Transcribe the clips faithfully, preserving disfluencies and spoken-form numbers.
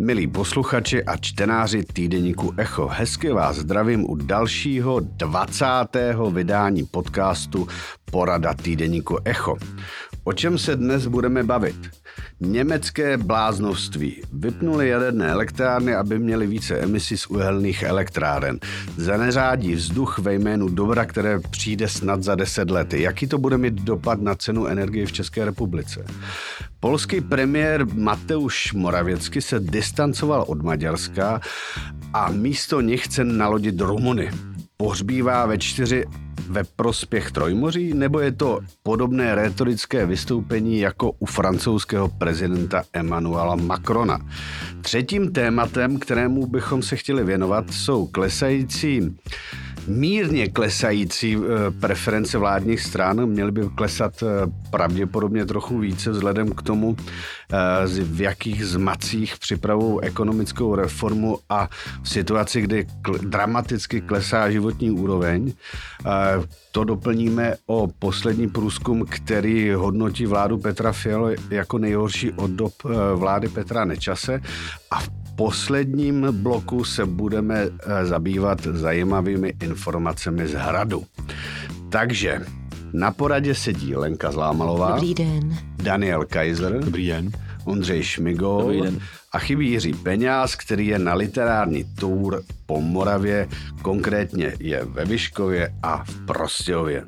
Milí posluchači a čtenáři týdeníku Echo, hezky vás zdravím u dalšího dvacátého vydání podcastu Porada týdeníku Echo. O čem se dnes budeme bavit? Německé bláznovství. Vypnuli jaderné elektrárny, aby měly více emisí z uhelných elektráren. Zaneřádí vzduch ve jménu dobra, které přijde snad za deset let. Jaký to bude mít dopad na cenu energie v České republice? Polský premiér Mateusz Morawiecki se distancoval od Maďarska a místo nich chce nalodit Rumuny. Pohřbívá ve čtyři ve prospěch Trojmoří, nebo je to podobné rétorické vystoupení jako u francouzského prezidenta Emmanuela Macrona? Třetím tématem, kterému bychom se chtěli věnovat, jsou klesající, mírně klesající preference vládních stran. Měly by klesat pravděpodobně trochu více vzhledem k tomu, v jakých zmacích připravují ekonomickou reformu a v situaci, kdy dramaticky klesá životní úroveň. To doplníme o poslední průzkum, který hodnotí vládu Petra Fialy jako nejhorší od dob vlády Petra Nečase. A v posledním bloku se budeme zabývat zajímavými informacemi z Hradu. Takže na poradě sedí Lenka Zlámalová. Dobrý den. Daniel Kaiser. Dobrý den. Ondřej Šmigol. Dobrý den. A chybí Jiří Peňáz, který je na literární tour po Moravě, konkrétně je ve Vyškově a v Prostějově.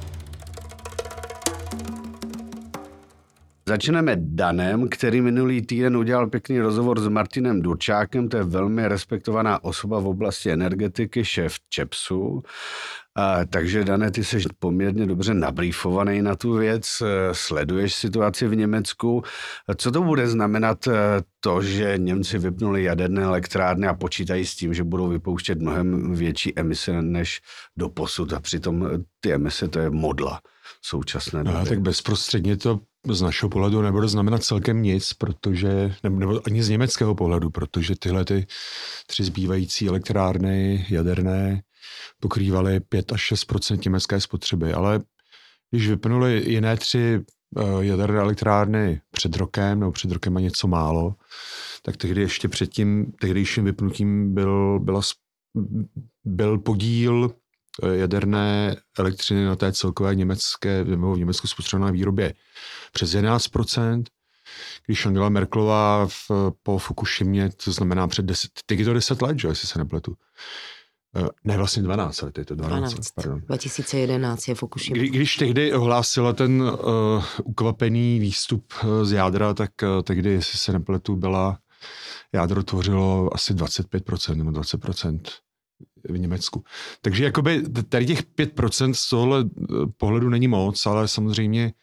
Začneme Danem, který minulý týden udělal pěkný rozhovor s Martinem Durčákem, to je velmi respektovaná osoba v oblasti energetiky, šéf ČEPSu. A, takže Dane, ty jsi poměrně dobře nabrýfovaný na tu věc, sleduješ situaci v Německu. Co to bude znamenat to, že Němci vypnuli jaderné elektrárny a počítají s tím, že budou vypouštět mnohem větší emise než doposud a přitom ty emise to je modla současné doby. No, tak bezprostředně to z našeho pohledu nebude znamenat celkem nic, protože, nebo, nebo ani z německého pohledu, protože tyhle ty tři zbývající elektrárny jaderné pokrývaly pět až šest procent německé spotřeby, ale když vypnuli jiné tři uh, jaderné elektrárny před rokem, nebo před rokem a něco málo, tak tehdy ještě před tím tehdejším vypnutím byl, byla, byl podíl jaderné elektřiny na té celkové německé, nebo v Německu spotřebované výrobě přes jedenáct procent. Když Angela Merkelová v, po Fukushimě, to znamená před deset, teď je to deset let, že, jestli se nepletu. Ne, vlastně dvanáct let, je to dvanáct, dvanáct pardon. dva tisíce jedenáct je Fukushima. Kdy, když tehdy ohlásila ten uh, ukvapený výstup z jádra, tak uh, tehdy, jestli se nepletu, byla, jádro tvořilo asi dvacet pět procent nebo dvacet procent v Německu. Takže jakoby tady těch pět procent z tohohle pohledu není moc, ale samozřejmě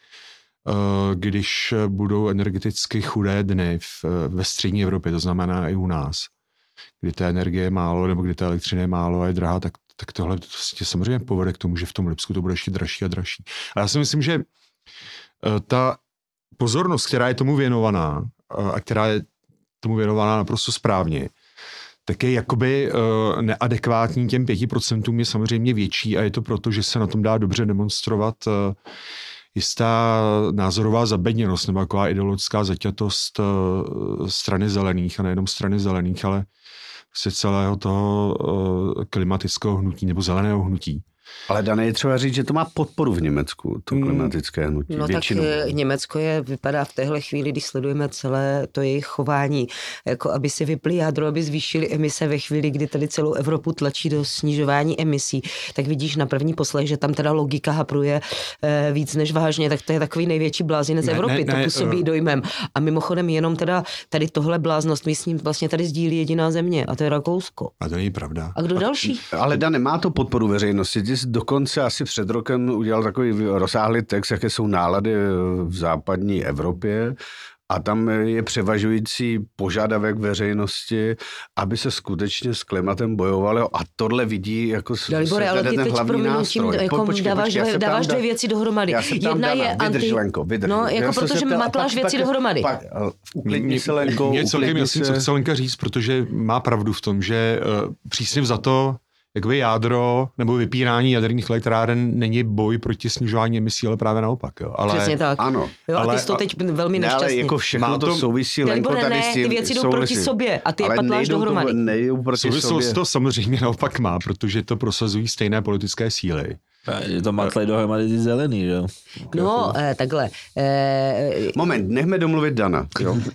když budou energeticky chudé dny v, ve střední Evropě, to znamená i u nás, kdy té energie je málo nebo kdy té elektřiny je málo a je drahá, tak, tak tohle vlastně samozřejmě povede k tomu, že v tom Lipsku to bude ještě dražší a dražší. A já si myslím, že ta pozornost, která je tomu věnovaná a která je tomu věnovaná naprosto správně, tak je jakoby uh, neadekvátní těm pěti procentům je samozřejmě větší a je to proto, že se na tom dá dobře demonstrovat uh, jistá názorová zabedněnost nebo taková ideologická zaťatost uh, strany zelených a nejenom strany zelených, ale prostě celého toho uh, klimatického hnutí nebo zeleného hnutí. Ale Dane, je třeba říct, že to má podporu v Německu, to klimatické hnutí. No většinou. Tak Německo je, vypadá v téhle chvíli, když sledujeme celé to jejich chování, jako aby si vypli jádro, aby zvýšili emise ve chvíli, kdy tady celou Evropu tlačí do snižování emisí, tak vidíš na první poslech, že tam teda logika hapruje eh, víc než vážně, tak to je takový největší blázinec ne, Evropy, ne, to působí ne, dojmem. A mimochodem jenom teda tady tohle bláznost, my s ním vlastně tady sdílí jediná země a to je Rakousko. A to není pravda. A kdo a, další? Ale Dane, má to podporu veřejnosti. Dokonce asi před rokem udělal takový rozsáhlý text, jaké jsou nálady v západní Evropě a tam je převažující požadavek veřejnosti, aby se skutečně s klimatem bojovalo a tohle vidí jako Dalibore, ale ty teď prominutím, jako počkej, dáváš, počkej, dvě, dáváš tam, dvě věci dohromady. Jedna je anti... Vydrž, Lenko, vydrž. No, jako protože matláš věci pak, dohromady. Pak, uklidni se, Lenko. Mě celkem jasný, co chce Lenka říct, protože má pravdu v tom, že uh, přísně vzato jakoby jádro nebo vypínání jaderných elektráren není boj proti snižování emisí, ale právě naopak. Jo. Ale, přesně tak. Ano. Jo, a ale, ty jsi to teď velmi ne, nešťastný. ale jako všechno to, to souvisí, Lenko, tady ne, s tím ty věci jdou proti sobě a ty je patláš dohromady. Nejdou proti souvislost sobě. to samozřejmě naopak má, protože to prosazují stejné politické síly. Je to matlej dohromady ty zelený, jo? No, eh, takhle. Eh, Moment, nechme domluvit Dana. Jo? uh,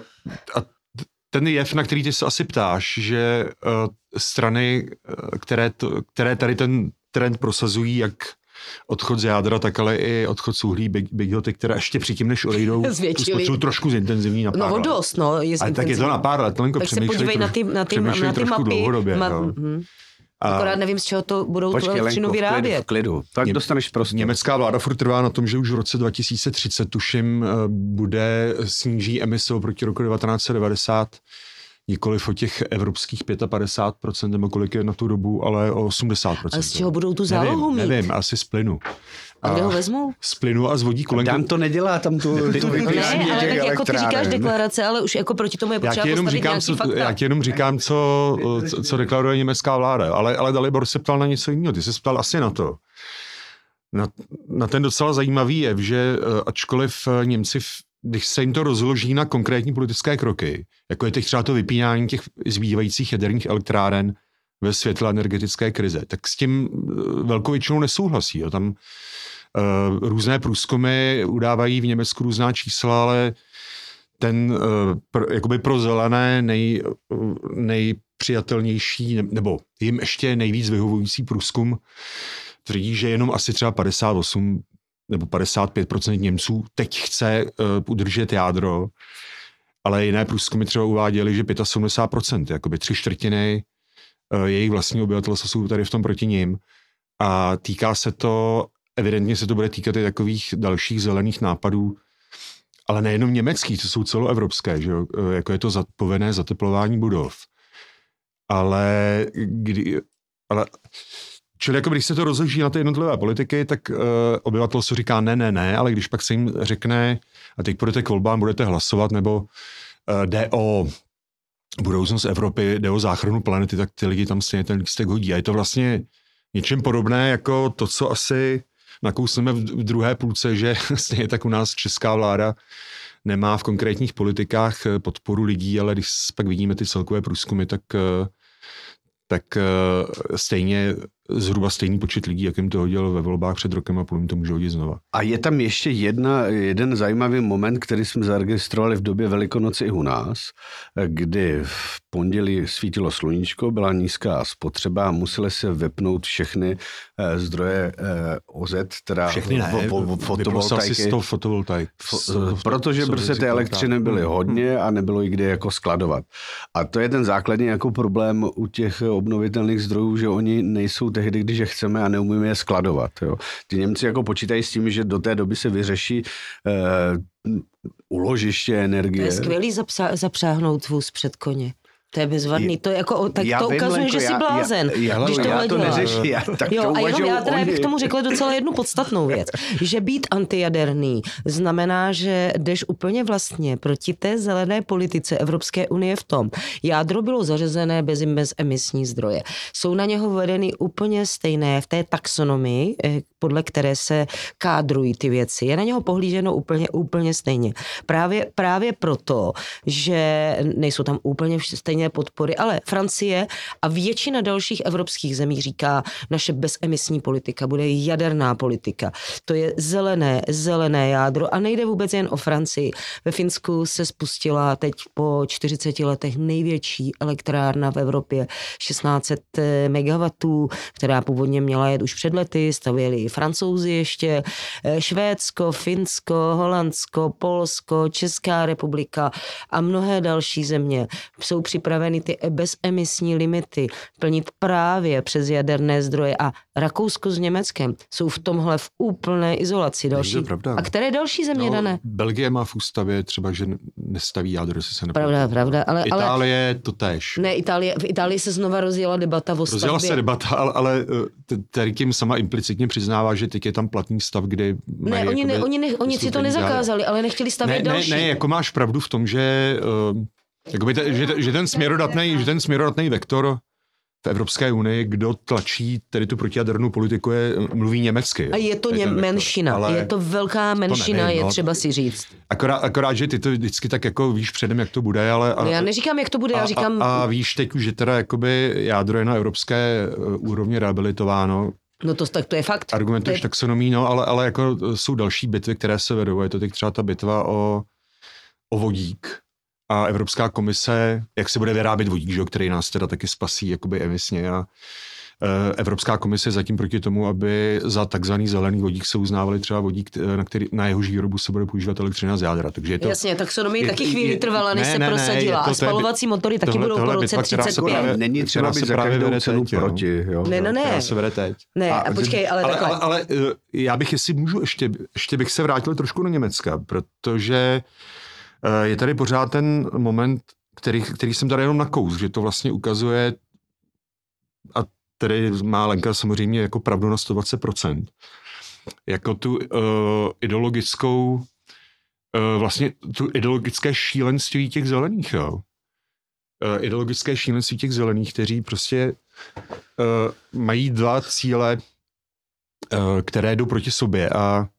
a ten jev, na který ty se asi ptáš, že uh, strany, které, to, které tady ten trend prosazují, jak odchod z jádra, tak ale i odchod z uhlí, bighoty, které ještě předtím, než odejdou, tu spotřebu trošku zintenzivní na pár no, let. No dost, no. Je ale tak je to na pár let, Lenko, tak se podívej na ty, na ty, na ty mapy. Dlouhodobě, ma, no. mm, akorát nevím, z čeho to budou Počkej, tu elektřinu vyrábět. V klidu, tak dostaneš prostě. Německá vláda furt trvá na tom, že už v roce dva tisíce třicet, tuším, bude sníží emise oproti roku devatenáct set devadesát, nikoliv o těch evropských padesát pět procent nebo kolik je na tu dobu, ale o osmdesát procent. A z čeho budou tu zálohu nevím, mít? Nevím, asi z plynu. A kde ho vezmou? Z plynu a z vodíku. Dan to nedělá tam tu, tu vypínání ne, ale těch tak jako ty elektráren. říkáš deklarace, ale už jako proti tomu je potřeba postavit říkám, nějaký co, fakta. Já ti jenom říkám, co, co, co deklaruje německá vláda, ale, ale Dalibor se ptal na něco jiného. Ty se ptal asi na to. Na, na ten docela zajímavý je, že ačkoliv Němci, když se jim to rozloží na konkrétní politické kroky, jako je teď třeba to vypínání těch zbývajících jaderných elektráren ve světle energetické krize, tak s tím velkou většinou nesouhlasí. Jo. Tam uh, různé průzkumy udávají v Německu různá čísla, ale ten uh, pro, jakoby pro zelené nej, uh, nejpřijatelnější, nebo jim ještě nejvíc vyhovující průzkum tvrdí, že jenom asi třeba padesát osm nebo padesát pět procent Němců teď chce uh, udržet jádro, ale jiné průzkumy třeba uváděly, že sedmdesát pět procent, jakoby tři čtvrtiny uh, jejich vlastní obyvatelstva jsou tady v tom proti nim. A týká se to, evidentně se to bude týkat i takových dalších zelených nápadů, ale nejenom německých, to jsou celoevropské, že jo? Jako je to za, povinné zateplování budov. Ale, kdy, ale čili jako když se to rozloží na ty jednotlivé politiky, tak uh, obyvatelstvo říká ne, ne, ne, ale když pak se jim řekne, a teď půjdete k volbám, budete hlasovat, nebo uh, jde o budoucnost Evropy, jde o záchranu planety, tak ty lidi tam stejně ten lístek hodí. A je to vlastně něčem podobné jako to, co asi nakousneme v druhé půlce, že stejně tak u nás česká vláda nemá v konkrétních politikách podporu lidí, ale když pak vidíme ty celkové průzkumy, tak, tak stejně zhruba stejný počet lidí, jak jim to hodil ve volbách před rokem a půl, jim to může hodit znova. A je tam ještě jedna, jeden zajímavý moment, který jsme zaregistrovali v době Velikonoci i u nás, kdy v pondělí svítilo sluníčko, byla nízká spotřeba a musely se vypnout všechny eh, zdroje eh, O Z, teda všechny ne, vo, vo, fotovoltaiky. Asi sto fotovoltaik. Fo, protože prostě ty elektřiny byly hodně a nebylo jí kde jako skladovat. A to je ten základní jako problém u těch obnovitelných zdrojů, že oni nejsou tehdy, když je chceme a neumíme je skladovat. Jo. Ty Němci jako počítají s tím, že do té doby se vyřeší eh, uložiště energie. To je skvělý zapsa- zapřáhnout vůz před koně. To je bezvadný, to je jako, tak já to vím, ukazuje, Lenko, že jsi já, blázen, já, když já, tohle já to děláš. neřeší, já, tak jo, to a jenom já teda oni. bych k tomu řekla docela jednu podstatnou věc, že být antijaderný znamená, že jdeš úplně vlastně proti té zelené politice Evropské unie v tom. Jádro bylo zařazené bez, bez emisní zdroje. Jsou na něho vedeny úplně stejné v té taxonomii, podle které se kádrují ty věci. Je na něho pohlíženo úplně, úplně stejně. Právě, právě proto, že nejsou tam úplně stejné podpory, ale Francie a většina dalších evropských zemí říká, naše bezemisní politika bude jaderná politika. To je zelené, zelené jádro a nejde vůbec jen o Francii. Ve Finsku se spustila teď po čtyřiceti letech největší elektrárna v Evropě, šestnáct set megawattů, která původně měla jet už před lety, stavěli i Francouzi ještě, Švédsko, Finsko, Holandsko, Polsko, Česká republika a mnohé další země jsou připraveny ty bezemisní limity plnit právě přes jaderné zdroje a Rakousko s Německem jsou v tomhle v úplné izolaci. Další. A které další země, no, Dané? Belgie má v ústavě třeba, že nestaví jádro, jestli se neplatí. Pravda, pravda. Ale, Itálie ale, to též. Ne, Itálie, v Itálii se znova rozjela debata o stavbě. Rozjela se debata, ale, ale tady tím sama implicitně přiznává, že teď je tam platný stav, kdy ne, oni, ne, oni, ne, oni si to nezakázali, ale nechtěli stavět ne, další. Ne, ne, jako máš pravdu v tom, že, uh, jakoby te, že, že ten směrodatný, že ten směrodatný vektor v Evropské unii, kdo tlačí tedy tu protijadernou politiku, je, mluví německy. A je to ně, menšina, ale je to velká menšina, to nevím, je no. třeba si říct. Akorát, akorát, že ty to vždycky tak jako víš předem, jak to bude, ale... A, no já neříkám, jak to bude, a, já říkám... A, a víš teď už, že teda jakoby jádro je na evropské úrovni rehabilitováno. No to, tak to je fakt. Argumentuješ je... taxonomí, no, ale, ale jako jsou další bitvy, které se vedou. Je to teď třeba ta bitva o, o vodík. A Evropská komise, jak se bude vyrábět vodík, že, který nás teda taky spasí jakoby emisně. A e, Evropská komise zatím proti tomu, aby za takzvaný zelený vodík se uznávali třeba vodík, na, který, na jehož výrobu se bude používat elektřina z jádra. Takže je to, jasně, taxonomii je, taky chvíli trvala, než ne, se ne, prosadila. to, a spalovací motory taky tohle, budou po roce třicet pět. Není třeba být za každou cenu proti. Jo? Ne, no ne. Se vede teď. Ne, a, a počkej, ale, ale takhle. Ale, ale, ale já bych, jestli můžu, ještě, ještě bych se vrátil trošku do Německa, protože je tady pořád ten moment, který, který jsem tady jenom nakous, že to vlastně ukazuje, a tady má Lenka samozřejmě jako pravdu na sto dvacet procent, jako tu uh, ideologickou, uh, vlastně tu ideologické šílenství těch zelených, jo. Uh, ideologické šílenství těch zelených, kteří prostě uh, mají dva cíle, uh, které jdou proti sobě a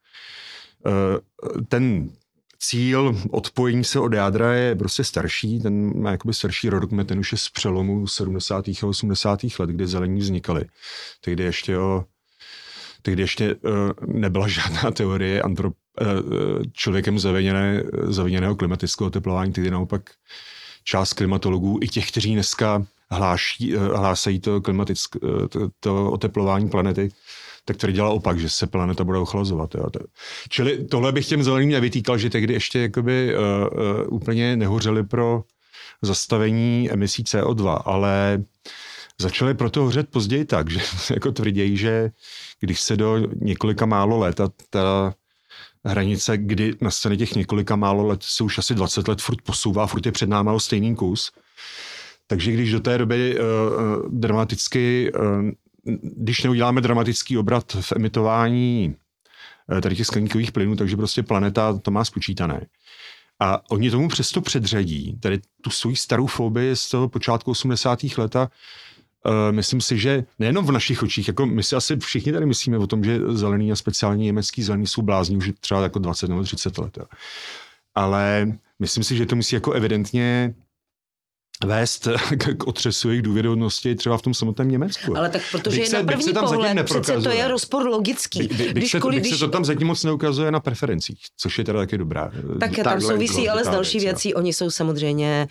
uh, ten cíl odpojení se od jádra je prostě starší, ten má jakoby starší rok, ten už je z přelomu sedmdesátých a osmdesátých let, kdy zelení vznikaly. Tehdy ještě, o, tehdy ještě uh, nebyla žádná teorie antrop, uh, člověkem zaviněné, zaviněného klimatického oteplování, tehdy naopak část klimatologů, i těch, kteří dneska hláší, uh, hlásají to, klimatick, uh, to, to oteplování planety, tak tvrdila opak, že se planeta bude ochlazovat. Jo. Čili tohle bych těm zeleným nevytýkal, že tehdy ještě jakoby, uh, uh, úplně nehořeli pro zastavení emisí C O dva, ale začaly proto hořet později tak, že jako tvrdějí, že když se do několika málo let a ta hranice, kdy nastane těch několika málo let, se už asi dvacet let furt posouvá, furt je před náma o stejný kus. Takže když do té doby uh, dramaticky uh, když neuděláme dramatický obrat v emitování tady těch skleníkových plynů, takže prostě planeta to má spočítané. A oni tomu přesto předřadí, tady tu svou starou fobii z toho počátku osmdesátých let a uh, myslím si, že nejenom v našich očích, jako my si asi všichni tady myslíme o tom, že zelený a speciálně německý zelený jsou blázní už třeba jako dvacet nebo třicet let. Jo. Ale myslím si, že to musí jako evidentně vést k otřesu jejich důvěryhodnosti třeba v tom samotném Německu. Ale tak protože se, na první pohled přece to je rozpor logický. Když, když, se, když, když se to tam zatím moc neukazuje na preferencích, což je teda taky dobrá. Tak tam souvisí ale s další věcí. Oni jsou samozřejmě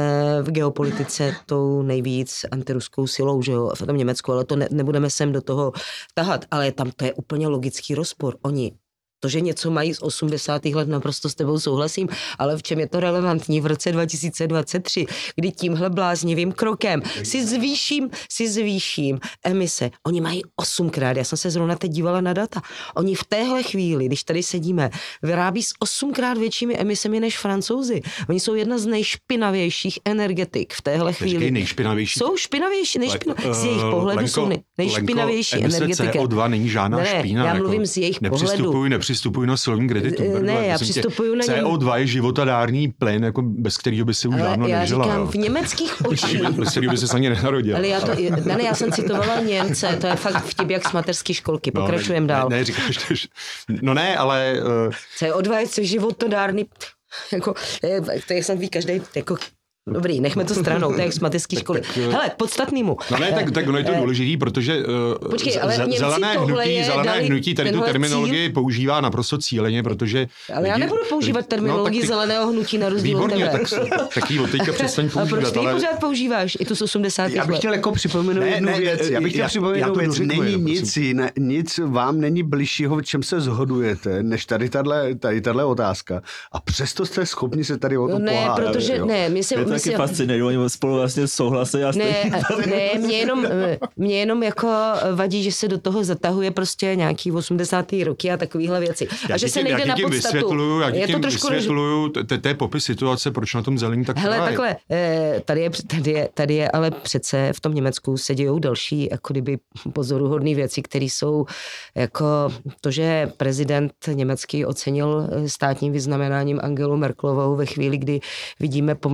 v geopolitice tou nejvíc antiruskou silou, že jo, v tom Německu, ale to ne, nebudeme sem do toho tahat, ale tam to je úplně logický rozpor. Oni to, že něco mají z osmdesátých let, naprosto s tebou souhlasím, ale v čem je to relevantní v roce dva tisíce dvacet tři, kdy tímhle bláznivým krokem si zvýším, si zvýším emise. Oni mají osmkrát, já jsem se zrovna teď dívala na data, oni v téhle chvíli, když tady sedíme, vyrábí s osmkrát většími emisemi než Francouzi. Oni jsou jedna z nejšpinavějších energetik v téhle chvíli. Počkej, nejšpinavější. Jsou špinavější, nejšpinavější. Z jejich pohledu Lenko, jsou nejšpinavější Lenko, energetika. C O dva není žádná ne, špína. Já jako mluvím z jejich pohledu. Nepřistupuji na silovní kreditu. Ne, já přistupuju na C O dva je životadárný plyn, jako bez kterého by si už ale dávno já nežila. říkám, v německých očích. Bez kterého by se ani nenarodila. Ale já, to, ne, ne, já jsem citovala Němce, to je fakt vtip jak z mateřské školky. Pokračujem no, dál. Ne, ne, říkáš to, no ne, ale... Uh... C O dva je životodárný, jako, to je snad ví každý, jako... Dobrý, nechme to stranou, to je jak z mateřské školy. Hele, k podstatnému. No ne, tak, tak ono je to důležitý, protože uh, Počkej, ale z, zelené hnutí, zelené dali, hnutí tady tu terminologii cíl? používá naprosto cíleně, protože... Ale lidi, já nebudu používat terminologii no, zeleného hnutí na rozdíl od tebe. Výborně, tak, tak ji od teďka přestaň používat. A proč ty ale... pořád používáš? I tu z osmdesátých let. Já bych chtěl jako připomenout jednu ne, věc. Já bych chtěl připomenout jednu věc. Není nic, ne, nic vám není bližšího, v čem se shodujete, než tady tahle, tady tahle otázka. A přesto jste schopni se tady o tom pohádat. Ne, protože ne, my si... Je to taky fascinující. Spolu vlastně souhlasí. A ne, ne, mě jenom, mě jenom jako vadí, že se do toho zatahuje prostě nějaký osmdesátý roky a takovýhle věci. Já a že se nejde na podstatu. Vysvětluju, já je to trošku vysvětluju, to je popis situace, proč na tom zelení tak hele, takhle, tady je, tady, je, tady je ale přece v tom Německu se dějou další jako kdyby pozoruhodné věci, které jsou jako to, že prezident německý ocenil státním vyznamenáním Angelu Merkelovou ve chvíli, kdy vidíme po mnoha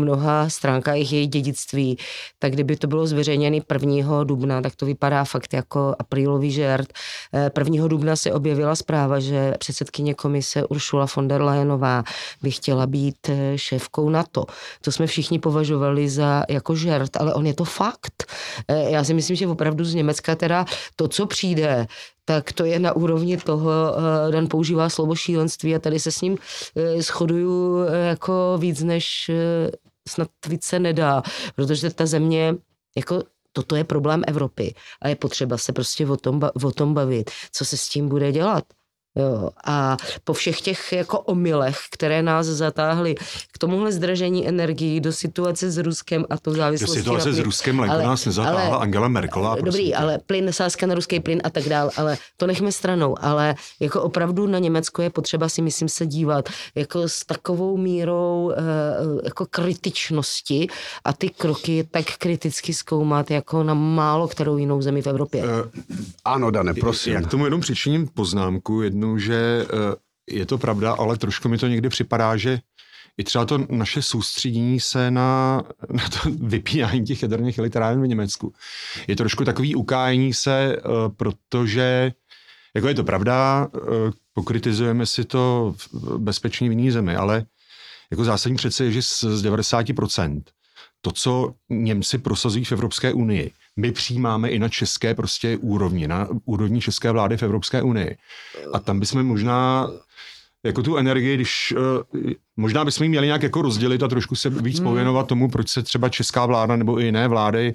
webová stránka jejich její dědictví, tak kdyby to bylo zveřejněné prvního dubna, tak to vypadá fakt jako aprílový žert. prvního dubna se objevila zpráva, že předsedkyně komise Ursula von der Leyenová by chtěla být šéfkou NATO. To jsme všichni považovali za jako žert, ale on je to fakt. Já si myslím, že opravdu z Německa teda to, co přijde, tak to je na úrovni toho, Dan používá slovo šílenství a tady se s ním shoduju jako víc, než snad víc se nedá, protože ta země, jako toto je problém Evropy a je potřeba se prostě o tom, o tom bavit, co se s tím bude dělat. Jo, a po všech těch jako omylech, které nás zatáhly k tomuhle zdražení energií do situace s Ruskem a to závislosti. Do situace s Ruskem ale, nás nezatáhla ale, Angela Merkelová. Dobrý, prosím. ale plyn, sázka na ruský plyn a tak dál, ale to nechme stranou, ale jako opravdu na Německo je potřeba si myslím se dívat jako s takovou mírou jako kritičnosti a ty kroky tak kriticky zkoumat jako na málo kterou jinou zemi v Evropě. Uh, ano, Dane, prosím. Já k tomu jenom přičiním poznámku jednu, že je to pravda, ale trošku mi to někdy připadá, že i třeba to naše soustředění se na, na to vypínání těch jaderných elektráren v Německu je trošku takový ukájení se, protože jako je to pravda, pokritizujeme si to bezpečně v jiný zemi, ale jako zásadní přece je, že z devadesát procent to, co Němci prosazují v Evropské unii, my přijímáme i na české prostě úrovni, na úrovni české vlády v Evropské unii. A tam bychom možná jako tu energii, když možná bychom ji měli nějak jako rozdělit a trošku se víc pověnovat tomu, proč se třeba česká vláda nebo i jiné vlády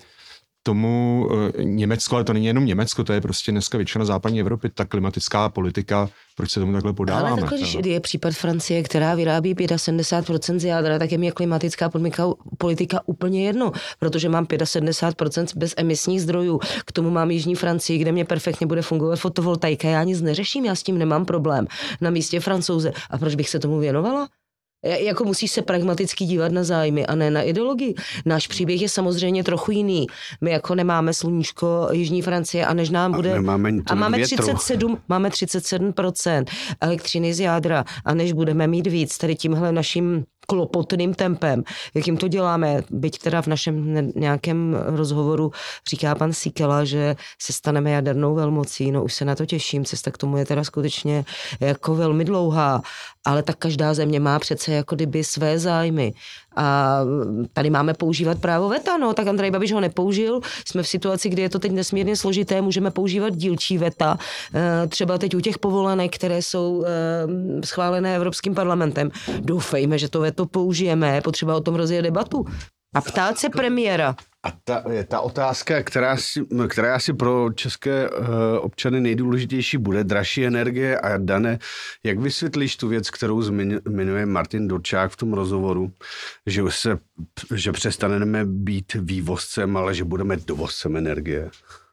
tomu Německo, ale to není jenom Německo, to je prostě dneska většina západní Evropy, ta klimatická politika, proč se tomu takhle podáváme. Ale takhle, když je případ Francie, která vyrábí sedmdesát pět procent z jádra, tak je mi klimatická politika úplně jedno, protože mám sedmdesát pět procent bezemisních zdrojů. K tomu mám jižní Francii, kde mě perfektně bude fungovat fotovoltaika. Já nic neřeším, já s tím nemám problém. Na místě Francouze. A proč bych se tomu věnovala? Jako musíš se pragmaticky dívat na zájmy a ne na ideologii. Náš příběh je samozřejmě trochu jiný. My jako nemáme sluníčko jižní Francie a než nám bude... A, a máme třicet sedm, máme třicet sedm procent elektřiny z jádra a než budeme mít víc tady tímhle naším klopotným tempem, jakým to děláme, byť teda v našem nějakém rozhovoru říká pan Síkela, že se staneme jadernou velmocí, no už se na to těším, cesta k tomu je teda skutečně jako velmi dlouhá, ale tak každá země má přece jako kdyby své zájmy a tady máme používat právo veta, no tak Andrej Babiš ho nepoužil, jsme v situaci, kdy je to teď nesmírně složité, můžeme používat dílčí veta, třeba teď u těch povolenek, které jsou schválené Evropským parlamentem. Doufejme, že to veto použijeme, je potřeba o tom rozjet debatu. A ptát se premiéra. A ta, ta otázka, která si, která si pro české uh, občany nejdůležitější bude, dražší energie. A Dane, jak vysvětlíš tu věc, kterou zmiňuje Martin Dorčák v tom rozhovoru, že, se, že přestaneme být vývozcem, ale že budeme dovozcem energie?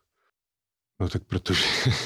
No tak protože,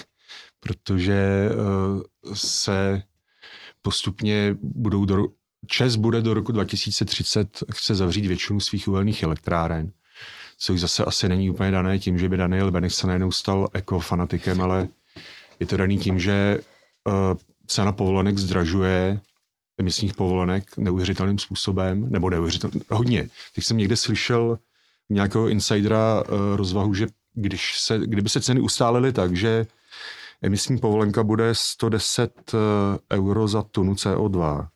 protože uh, se postupně budou do, ČEZ bude do roku dva tisíce třicet chce zavřít většinu svých uhelných elektráren, což zase asi není úplně dané tím, že by Daniel Beneš se najednou stal ekofanatikem, ale je to daný tím, že uh, cena povolenek zdražuje, emisních povolenek neuvěřitelným způsobem, nebo neuvěřitelným, hodně. Teď jsem někde slyšel nějakého insidera uh, rozvahu, že když se, kdyby se ceny ustálily tak, že emisní povolenka bude sto deset euro za tunu C O dva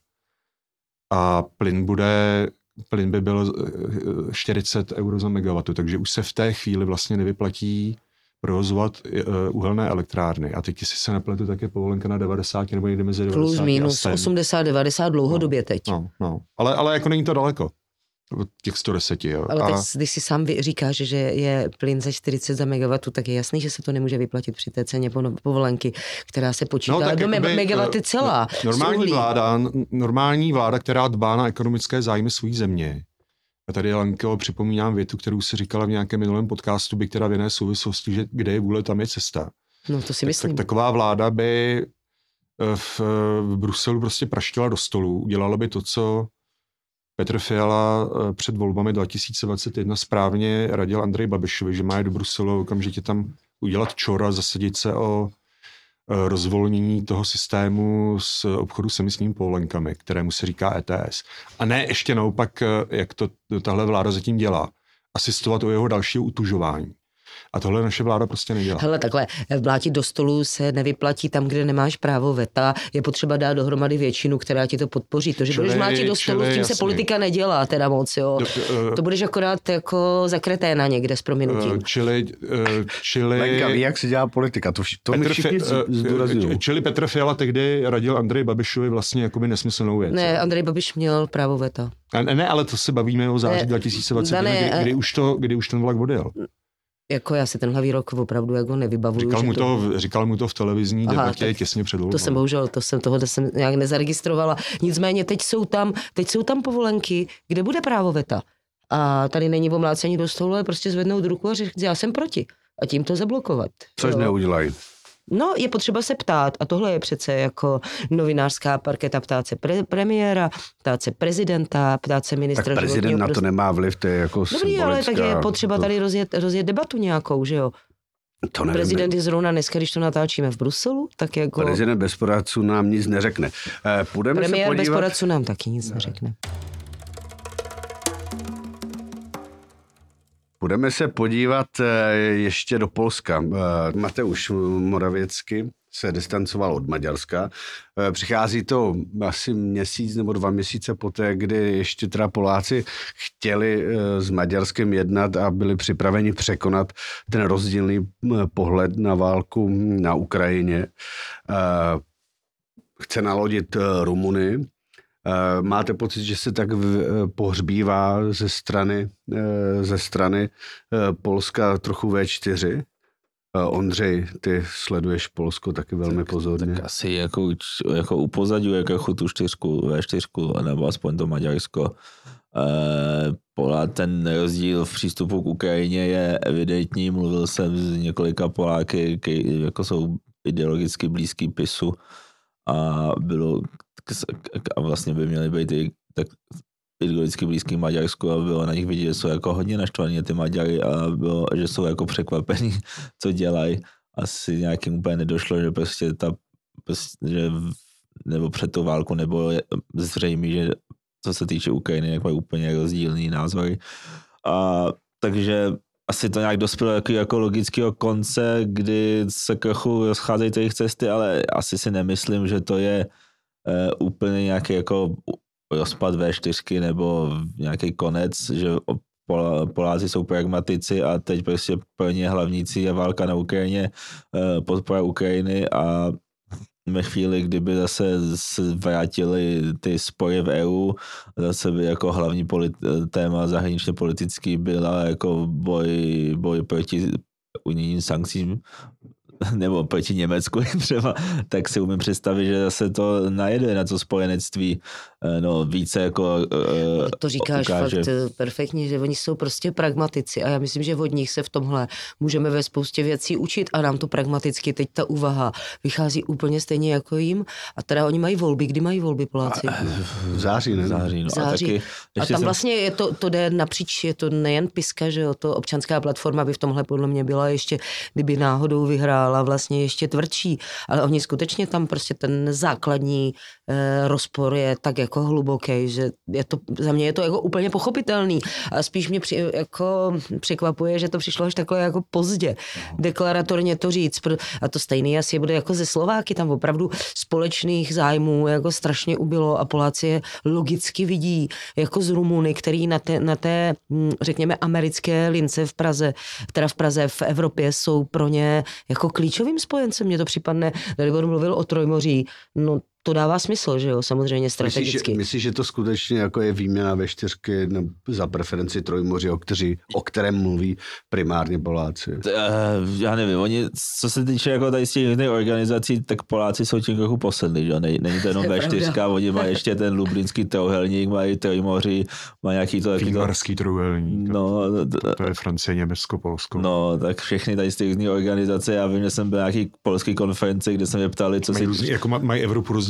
a plyn bude, plyn by byl čtyřicet euro za megawattu, takže už se v té chvíli vlastně nevyplatí provozovat uhelné elektrárny. A teď, jestli se nepletu, tak je povolenka na devadesát nebo někde mezi devadesát plus minus osmdesát devadesát dlouhodobě teď. No, no. Ale, ale jako není to daleko. Těch sto deset, jo. Ale teď, když si sám říkáš, že je plyn za čtyřicet za megawattu, tak je jasný, že se to nemůže vyplatit při té ceně povolenky, která se počítá no, do jakoby, megawaty celá. Normální vláda, normální vláda, která dbá na ekonomické zájmy své země. A tady, Lenko, připomínám větu, kterou si říkala v nějakém minulém podcastu, by která v jiné souvislosti, že kde je vůle, tam je cesta. No to si tak, myslím. Tak, taková vláda by v, v Bruselu prostě praštila do stolu, udělala by to, co Petr Fiala před volbami dva tisíce dvacet jedna správně radil Andrej Babišovi, že má jít do Bruselu okamžitě tam udělat čor a zasadit se o rozvolnění toho systému s obchodu s emisními povolenkami, kterému se říká E T S. A ne ještě naopak, jak to tahle vláda zatím dělá, asistovat o jeho dalšího utužování. A tohle naše vláda prostě nedělá. Hele, takhle, vlátit do stolu se nevyplatí tam, kde nemáš právo veta. Je potřeba dát dohromady většinu, která ti to podpoří. To, že čili, budeš vlátit do stolu, s tím jasný. Se politika nedělá teda moc, jo. Do, uh, to budeš akorát jako zakreténa někde s prominutím. Uh, čili, uh, čili... Lenka ví, jak se dělá politika, to, vš- to Petr, mi všichni zdůrazňují. Čili Petr Fiala tehdy radil Andreji Babišovi vlastně jakoby nesmyslnou věc. Ne, Andrej Babiš měl právo veta. Ne, ne, ale to se bavíme o září ne, dva tisíce dvacet, kdy, kdy, už to, kdy už ten vlak odjel. Jako já si tenhle výrok opravdu jako nevybavuju. Říkal, mu to, to, říkal mu to v televizní Aha, debatě těsně před volbou. To jsem bohužel, to jsem toho jsem nějak nezaregistrovala. Nicméně teď jsou tam, teď jsou tam povolenky, kde bude právo veta. A tady není omlácení do stolu, ale prostě zvednout ruku a říct, já jsem proti. A tím to zablokovat. Což jo. Neudělají. No, je potřeba se ptát a tohle je přece jako novinářská parketa, ptát se pre- premiéra, ptát se prezidenta, ptát se ministra. Tak prezident na to prostě nemá vliv, to je jako Dobrý, symbolická. ale tak je potřeba to... tady rozjet, rozjet debatu nějakou, že jo? To nevím. Prezident je zrovna dneska, když to natáčíme v Bruselu, tak jako... Prezident bez poradců nám nic neřekne. Půjdeme Premiér se podívat... bez poradců nám taky nic neřekne. Budeme se podívat ještě do Polska. Mateusz Morawiecki se distancoval od Maďarska. Přichází to asi měsíc nebo dva měsíce poté, kdy ještě teda Poláci chtěli s Maďarskem jednat a byli připraveni překonat ten rozdílný pohled na válku na Ukrajině. Chce nalodit Rumuny. Máte pocit, že se tak pohřbívá ze strany, ze strany Polska trochu vé čtyři? Ondřej, ty sleduješ Polsko taky velmi tak, pozorně. Tak asi jako, jako upozadňuje jako tu čtyřku, vé čtyři, nebo aspoň to Maďarsko. E, ten rozdíl v přístupu k Ukrajině je evidentní. Mluvil jsem s několika Poláky, který jako jsou ideologicky blízký PiSu a bylo a vlastně by měli být i tak ideologicky blízký Maďarsku a bylo na nich vidět, že jsou jako hodně naštvaní ty Maďary a bylo, že jsou jako překvapení, co dělají. Asi nějakým úplně nedošlo, že prostě ta, že nebo před tou válku nebylo zřejmé, že co se týče Ukrajiny, jak mají úplně rozdílný názory. A takže asi to nějak dospělo jako, jako logického konce, kdy se trochu rozcházejí těch cesty, ale asi si nemyslím, že to je uh, úplně nějaký jako rozpad vé čtyři nebo nějaký konec, že Poláci jsou pragmatici a teď prostě pro ně hlavní cíl je válka na Ukrajině, uh, podpora Ukrajiny a ve chvíli, kdyby zase vrátili ty spoje v E U, zase by jako hlavní politi- téma zahraničně politický byla jako boj, boj proti unijním sankcím nebo proti Německu třeba, tak si umím představit, že zase to najede na to spojenectví, no více jako To říkáš ukáže. Fakt perfektně, že oni jsou prostě pragmatici a já myslím, že od nich se v tomhle můžeme ve spoustě věcí učit a nám to pragmaticky teď ta úvaha vychází úplně stejně jako jim a teda oni mají volby, kdy mají volby Poláci? V září, ne? Září, no. září. A, taky, a tam jsem... vlastně je to, to jde napříč, je to nejen Piska, že jo, to občanská platforma by v tomhle podle mě byla ještě, kdyby náhodou vyhrála vlastně ještě tvrdší, ale oni skutečně tam prostě ten základní eh, rozpor je tak jako hluboký, že je to, za mě je to jako úplně pochopitelný a spíš mě při, jako překvapuje, že to přišlo až takhle jako pozdě deklaratorně to říct a to stejný asi bude jako ze Slováky, tam opravdu společných zájmů jako strašně ubylo a Poláci je logicky vidí jako z Rumuny, který na té, na té řekněme americké lince v Praze, teda v Praze v Evropě jsou pro ně jako klíčovým spojencem, mně to připadne, Dalibor mluvil o Trojmoří, no to dává smysl, že jo, samozřejmě strategicky. Myslíš, že, myslíš, že to skutečně jako je výměna ve čtyřky za preferenci Trojmoří, o, kteří, o kterém mluví primárně Poláci? Uh, já nevím, oni, co se týče jako tady z těch organizací, tak Poláci jsou tím trochu posedlí, že není, není to jenom ve čtyři, oni mají ještě ten lublinský trouhelník, mají Trojmoří, mají nějaký to... Výmarský trouhelník, no, to, to je Francie, Německo, Polsko. No, tak všechny tady z těch organizace, já vím, že jsem byl nějaký polský konference, kde se mě ptali, co mají si... Různý, jako mají Evropu rozdělenou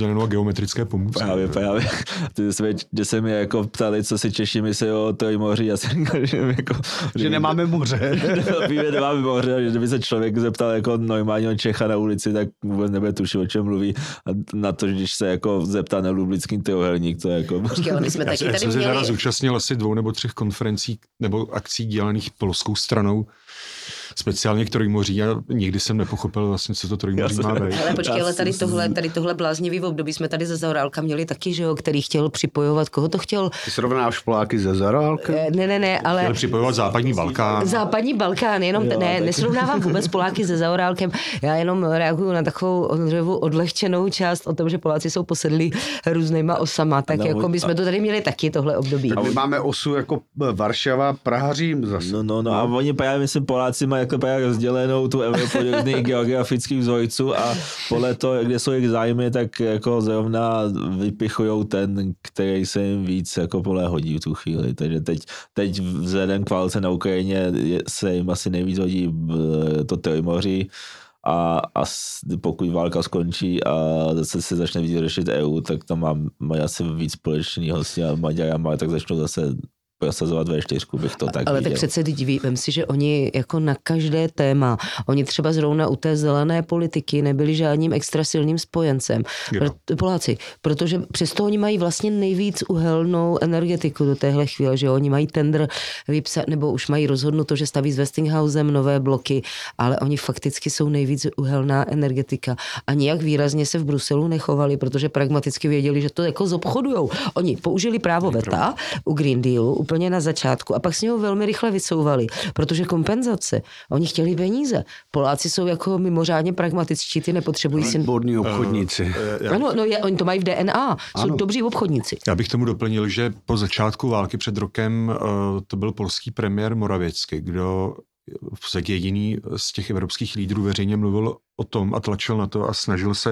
zelenou a geometrické pomůcky. Právě, právě. Ty jsme, kde se mi jako ptali, co si Češi myslí o Trojmoří, já jsem říkal, že, jako, že nemáme moře. Víme, nemáme moře, že kdyby se člověk zeptal jako normálního Čecha na ulici, tak vůbec nebude tušit, o čem mluví. A na to, když se jako zeptá na Lublický trojuhelník, to je jako... Počkej, ale my jsme já, taky já tady jsem měli... se teda zúčastnil asi dvou nebo třech konferencí nebo akcí dělaných polskou stranou, speciálně k Trojmoří, a nikdy jsem nepochopil vlastně, co to Trojmoří má být. Ale počkej, ale tady tohle, tady tohle bláznivý období jsme tady ze Zaorálka měli taky, že jo, který chtěl připojovat, koho to chtěl? Ty srovnáš Poláky ze Zaorálkem? Ne, ne, ne, ale... Chtěl připojovat západní Balkán. Západní Balkán, jenom Jo, ne, tak. nesrovnávám vůbec Poláky se Zaorálkem, já jenom reaguju na takovou Ondřejovu odlehčenou část o tom, že Poláci jsou posedlí různýma osama, tak No, jako my jsme to tady měli taky tohle období. Tak my máme osu jako Varšava, Praha, Řím zase. No, no, no, a oni právě, myslím, Poláci mají jako právě rozdělenou tu Evropu do různých geografických vzorců a podle toho, kde jsou jejich zájmy, tak jako zrovna vypichujou ten, který se jim víc jako podle hodí v tu chvíli. Takže teď, teď vzhledem k válce na Ukrajině se jim asi nejvíc hodí to Trojmoří a, a pokud válka skončí a zase se začne víc řešit E U, tak tam má, mají asi víc společného s Maďarama, tak začnou zase prosazovat vé čtyři, bych to tak Ale viděl. tak přece diví, vem si, že oni jako na každé téma, oni třeba zrovna u té zelené politiky nebyli žádným extra silným spojencem. Pro, Poláci, protože přesto oni mají vlastně nejvíc uhelnou energetiku do téhle chvíle, že oni mají tender vypsat, nebo už mají rozhodnuto, že staví s Westinghousem nové bloky, ale oni fakticky jsou nejvíc uhelná energetika a nijak výrazně se v Bruselu nechovali, protože pragmaticky věděli, že to jako zobchodujou. Oni použili právo veta u Green Dealu, úplně na začátku a pak s něho velmi rychle vycouvali, protože kompenzace, oni chtěli peníze. Poláci jsou jako mimořádně pragmatičtí, ty nepotřebují si... Bodní obchodníci. Uh, uh, ano, no je, oni to mají v D N A, jsou ano. dobří obchodníci. Já bych tomu doplnil, že po začátku války před rokem uh, to byl polský premiér Morawiecki, kdo v podstatě jediný z těch evropských lídrů veřejně mluvil o tom a tlačil na to a snažil se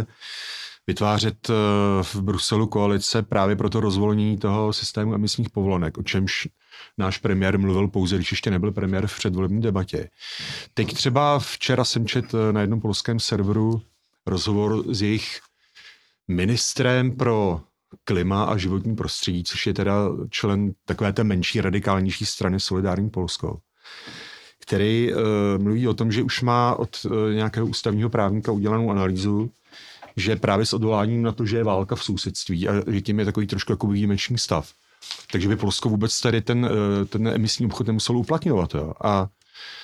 vytvářet v Bruselu koalice právě pro to rozvolnění toho systému emisních povolenek, o čemž náš premiér mluvil pouze, když ještě nebyl premiér v předvolební debatě. Teď třeba včera jsem četl na jednom polském serveru rozhovor s jejich ministrem pro klima a životní prostředí, což je teda člen takové té menší, radikálnější strany Solidární Polsko, který uh, mluví o tom, že už má od uh, nějakého ústavního právníka udělanou analýzu, že právě s odvoláním na to, že je válka v sousedství a že tím je takový trošku jako výjimečný stav. Takže by Polsko vůbec tady ten, ten emisní obchod nemuselo uplatňovat. Jo. A uh,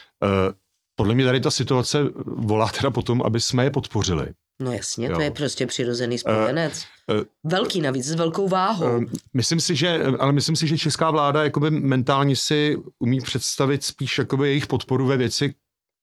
podle mě tady ta situace volá teda potom, aby jsme je podpořili. No jasně, jo. To je prostě přirozený spojenec. Uh, uh, Velký navíc, s velkou váhou. Uh, myslím si, že, ale myslím si, že česká vláda jakoby mentálně si umí představit spíš jakoby jejich podporu ve věci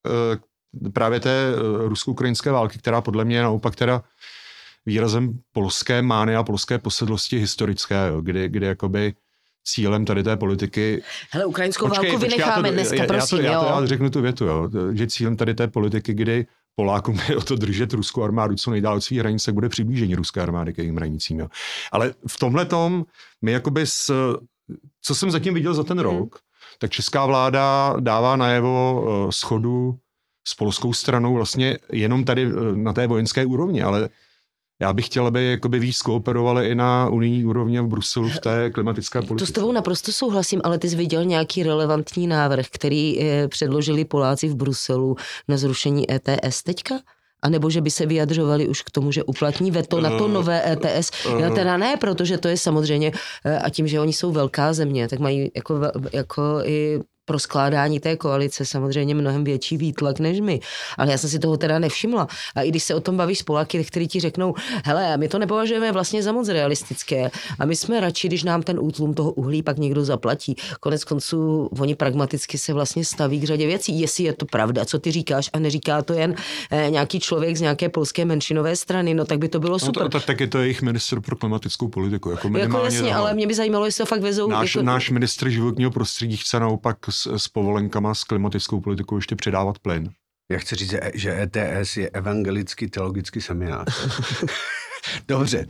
uh, právě té rusko-ukrajinské války, která podle mě je naopak teda výrazem polské mány a polské posedlosti historické, jo, kdy, kdy jakoby cílem tady té politiky... Hele, ukrajinskou počkej, válku počkej, vynecháme já to, dneska, já, prosím, já to, jo. Já, to, já řeknu tu větu, jo, že cílem tady té politiky, kdy Polákům je o to držet ruskou armádu co nejdál od svých hranic, tak bude přiblížení ruské armády k jejím hranicím. Jo. Ale v tomhletom my jakoby s, co jsem zatím viděl za ten rok, hmm. tak česká vláda dává najevo uh, schodu s polskou stranou vlastně jenom tady na té vojenské úrovni, ale já bych chtěl, aby jakoby víc kooperovali i na unijní úrovni v Bruselu v té klimatické politice. To s tebou naprosto souhlasím, ale ty jsi viděl nějaký relevantní návrh, který předložili Poláci v Bruselu na zrušení E T S teďka? A nebo že by se vyjadřovali už k tomu, že uplatní veto na to nové E T S. Já teda ne, protože to je samozřejmě, a tím, že oni jsou velká země, tak mají jako, jako i pro skládání té koalice samozřejmě mnohem větší výtlak než my. Ale já jsem si toho teda nevšimla. A i když se o tom bavíš s Poláky, kteří ti řeknou, hele, my to nepovažujeme vlastně za moc realistické a my jsme radši, když nám ten útlum toho uhlí pak někdo zaplatí. Konec konců oni pragmaticky se vlastně staví k řadě věcí. Jestli je to pravda, co ty říkáš a neříká to jen eh, nějaký člověk z nějaké polské menšinové strany, no tak by to bylo super. No to, tak, tak je to jejich ministr pro klimatickou politiku. Jako, jako jasně, ale mě by zajímalo, jestli to fakt vezou. Náš, jako... náš ministr životního prostředí chce naopak s, s povolenkama s klimatickou politikou ještě předávat plyn. Já chci říct, že E T S je evangelický teologický seminář. Dobře,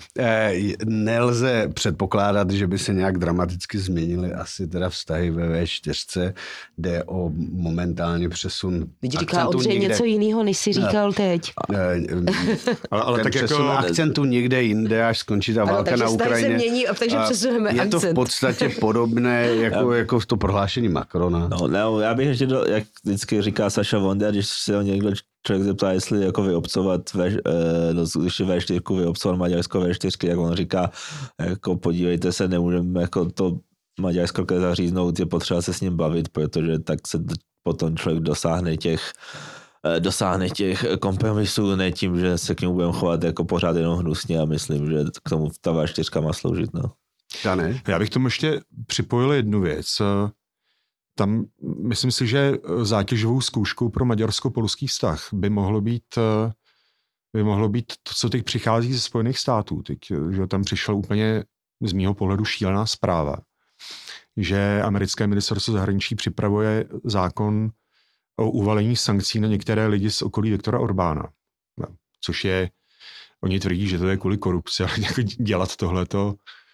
nelze předpokládat, že by se nějak dramaticky změnily asi teda vztahy ve vé čtyři. Jde o momentálně přesun. Teď říká Ondřej někde... něco jiného, než si říkal teď. ale ale tak přesun jako... akcentu někde jinde, až skončí ta válka na Ukrajině. Se mění, takže přesuneme je akcent. To v podstatě podobné jako, jako v to prohlášení Macrona. No, no, já bych ještě, do, jak vždycky říká Saša Vonda, když se ho někdo člověk zeptá, jestli jako vyobcovat, ve, no, když je vé čtyři vyobcovat Maďarsko vé čtyři, jak on říká, jako podívejte se, nemůžeme jako to Maďarsko zaříznout, je potřeba se s ním bavit, protože tak se potom člověk dosáhne těch dosáhne těch kompromisů, ne tím, že se k němu budeme chovat jako pořád jenom hnusně a myslím, že k tomu ta vé čtyři má sloužit. No. Já ne. Já bych tomu ještě připojil jednu věc. Tam myslím si, že zátěžovou zkouškou pro maďarsko-polský vztah by mohlo být, by mohlo být to, co teď přichází ze Spojených států. Teď, že tam přišla úplně z mýho pohledu šílená zpráva, že americké ministerstvo zahraničí připravuje zákon o uvalení sankcí na některé lidi z okolí Viktora Orbána. Což je, oni tvrdí, že to je kvůli korupci, ale jako dělat tohleto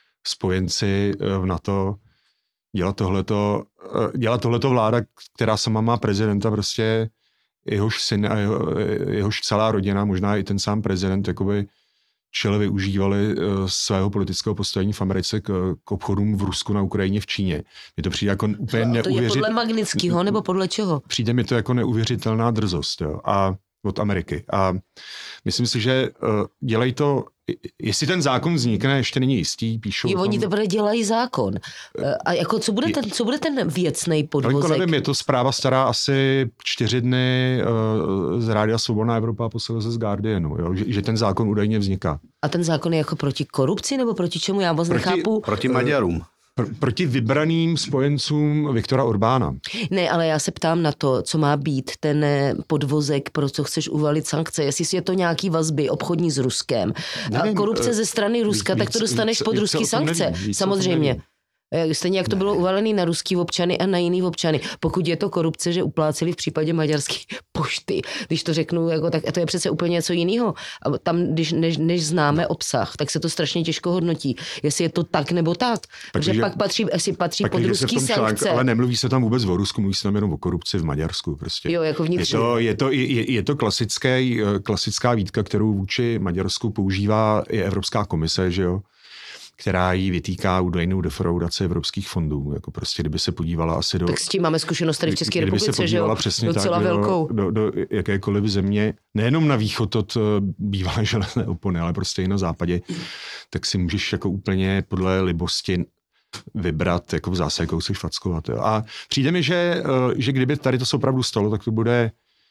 spojenci v NATO, dělat tohleto, dělat tohleto vláda, která sama má prezidenta, prostě jehož syn a jeho, jehož celá rodina, možná i ten sám prezident, jakoby čele využívali svého politického postavení v Americe k, k obchodům v Rusku, na Ukrajině, v Číně. Mně to přijde jako úplně neuvěřitelná... To je podle Magnitského, nebo podle čeho? Přijde mi to jako neuvěřitelná drzost, jo. A od Ameriky. A myslím si, že uh, dělají to, jestli ten zákon vznikne, ještě není jistý, píšou. Jo, oni teprve dělají zákon. A jako co bude ten, co bude ten věcnej podvozek? Nevím, je to zpráva stará asi čtyři dny uh, z Rádia Svobodná Evropa a posledně z Guardianu, jo, že, že ten zákon údajně vzniká. A ten zákon je jako proti korupci, nebo proti čemu? Já moc proti, nechápu. Proti Maďarům. Pr- proti vybraným spojencům Viktora Orbána. Ne, ale já se ptám na to, co má být ten podvozek, pro co chceš uvalit sankce. Jestli je to nějaký vazby obchodní s Ruskem. Nevím, a korupce ze strany Ruska, víc, tak to dostaneš víc, pod víc, ruský sankce. Nevím, víc, samozřejmě. Stejně jak to bylo uvalené na ruský občany a na jiný občany. Pokud je to korupce, že upláceli v případě maďarské pošty, když to řeknu, jako, tak to je přece úplně něco jiného. A tam, když než, než známe obsah, tak se to strašně těžko hodnotí. Jestli je to tak nebo tak. Takže pak patří, jestli patří pod ruský sankce. Článku, ale nemluví se tam vůbec o Rusku, mluví se tam jenom o korupci v Maďarsku. Prostě. Jo, jako je to, je to, je, je to klasické, klasická výtka, kterou vůči Maďarsku používá i Evropská komise, že jo? Která jí vytýká údajnou defraudaci evropských fondů. Jako prostě, kdyby se podívala asi do... Tak s tím máme zkušenost tady v České republice, že jo? Přesně docela tak, velkou. Do, do, do jakékoliv země, nejenom na východ od bývalé železné opony, ale prostě i na západě, tak si můžeš jako úplně podle libosti vybrat, jako v zase, jakou chceš fackovat. Jo. A přijde mi, že, že kdyby tady to se opravdu stalo, tak to bude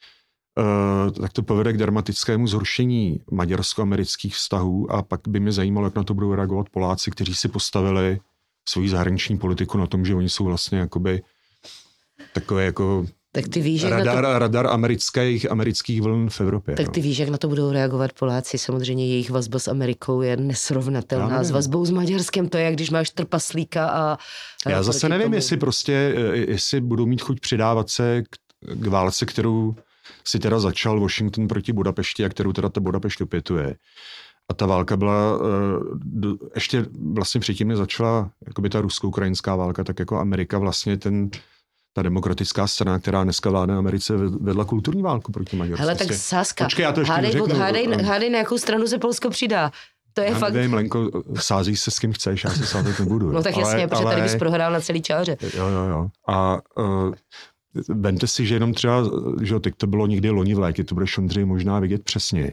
Uh, tak to povede k dramatickému zhoršení maďarsko-amerických vztahů a pak by mě zajímalo, jak na to budou reagovat Poláci, kteří si postavili svoji zahraniční politiku na tom, že oni jsou vlastně jakoby takové jako tak ty víš, radar, to... radar amerických, amerických vln v Evropě. Tak no. ty víš, jak na to budou reagovat Poláci. Samozřejmě jejich vazba s Amerikou je nesrovnatelná s vazbou s Maďarskem. To je, jak když máš trpaslíka a... a Já zase nevím, tomu. jestli prostě, jestli budou mít chuť přidávat se k, k válce, kterou si teda začal Washington proti Budapešti a kterou teda ta Budapešť opětuje. A ta válka byla, uh, ještě vlastně předtím, než začala jakoby ta rusko-ukrajinská válka, tak jako Amerika vlastně ten, ta demokratická strana, která dneska vládne Americe, vedla kulturní válku proti Maďarsku. Hele, tak Sáska, Počkej, já to ještě hádej, neřeknu. Hádej, hádej, na jakou stranu se Polsko přidá. To je já fakt... nevím, Lenko, sází se s kým chceš, já se sázet nebudu. No tak jasně, ale, protože ale... tady bys prohrál na celý čáře. Jo, jo, jo. A... Uh, vemte si, že jenom třeba, že teď to bylo někdy loni v létě, to budeš, Ondřej, možná vidět přesně.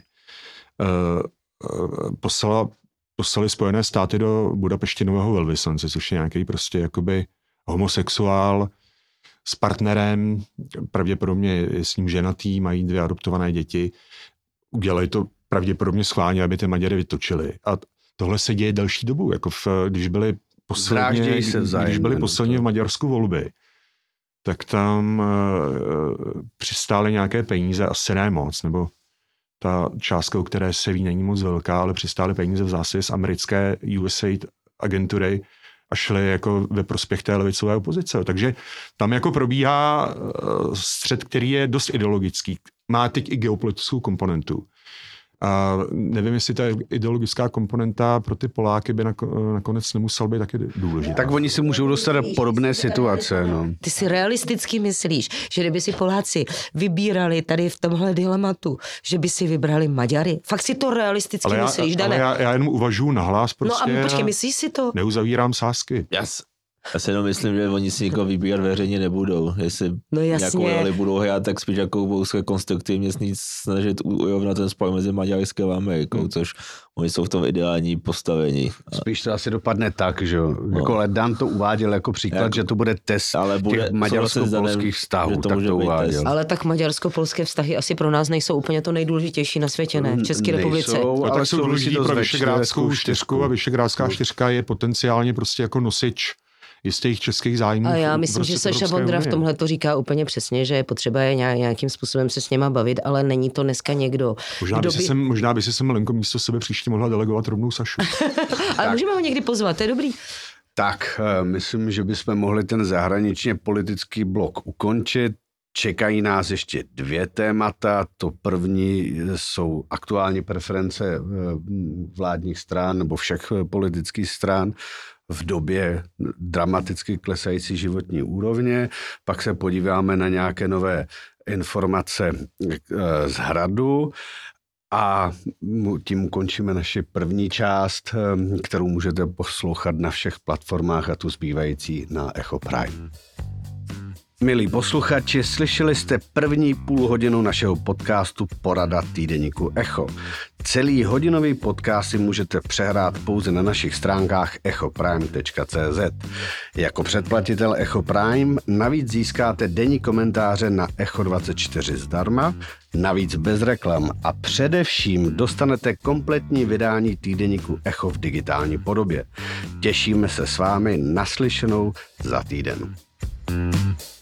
Uh, uh, poslala, poslali Spojené státy do Budapešti nového velvyslance, což je nějaký prostě jakoby homosexuál s partnerem, pravděpodobně je s ním ženatý, mají dvě adoptované děti. Udělali to pravděpodobně schválně, aby ty Maďary vytočili. A tohle se děje delší dobu, jako v, když byly posledně, když byly posledně v Maďarsku volby, tak tam uh, přistály nějaké peníze, asi ne moc, nebo ta částka, o které se ví, není moc velká, ale přistály peníze v zásadě z americké U S A I D agentury a šly jako ve prospěch té levicové opozice. Takže tam jako probíhá uh, střet, který je dost ideologický. Má teď i geopolitickou komponentu. A nevím, jestli ta ideologická komponenta pro ty Poláky by nakonec nemusel být taky důležitá. Tak oni si můžou dostat do podobné situace. No. Ty si realisticky myslíš, že kdyby si Poláci vybírali tady v tomhle dilematu, že by si vybrali Maďary? Fakt si to realisticky ale já, myslíš, ale Dane? já, já jenom uvažuji nahlas prostě. No a počkej, myslíš si to? Neuzavírám sázky. Yes. Já si jenom myslím, že oni si nikoho vybírat veřejně nebudou. Jestli no nějakou roli budou hrát, tak spíš jako budou se konstruktivně snažit urovnat ten spor mezi Maďarskem a Amerikou, hmm. což oni jsou v tom ideální postavení. Spíš to asi dopadne tak, že jo. No. Jako Dan to uváděl jako příklad, jak, že to bude test ale bude, těch maďarsko-polských vztahů, to tak to uváděl. Test. Ale tak maďarsko-polské vztahy asi pro nás nejsou úplně to nejdůležitější na světě, ne? V České nejsou, republice. Ale tak jsou důležitý pro Vyšegrádskou čtyřku a Vyšegrádská čtyřka je potenciálně prostě jako nosič jistých českých zájmů. A já myslím, že Saša Vondra v tomhle to říká úplně přesně, že je potřeba je nějakým způsobem se s něma bavit, ale není to dneska někdo. Možná by, by... Si sem, možná by si sem Lenko místo sebe příště mohla delegovat rovnou Sašu. Ale můžeme ho někdy pozvat, to je dobrý. Tak, myslím, že bychom mohli ten zahraničně politický blok ukončit. Čekají nás ještě dvě témata. To první jsou aktuální preference vládních stran nebo všech politických stran v době dramaticky klesající životní úrovně. Pak se podíváme na nějaké nové informace z Hradu a tím končíme naši první část, kterou můžete poslouchat na všech platformách a tu zbývající na Echo Prime. Milí posluchači, slyšeli jste první půl hodinu našeho podcastu Porada týdeníku Echo. Celý hodinový podcast si můžete přehrát pouze na našich stránkách echo prime tečka cé zet. Jako předplatitel Echo Prime navíc získáte denní komentáře na Echo dvacet čtyři zdarma, navíc bez reklam a především dostanete kompletní vydání týdeníku Echo v digitální podobě. Těšíme se s vámi naslyšenou za týden.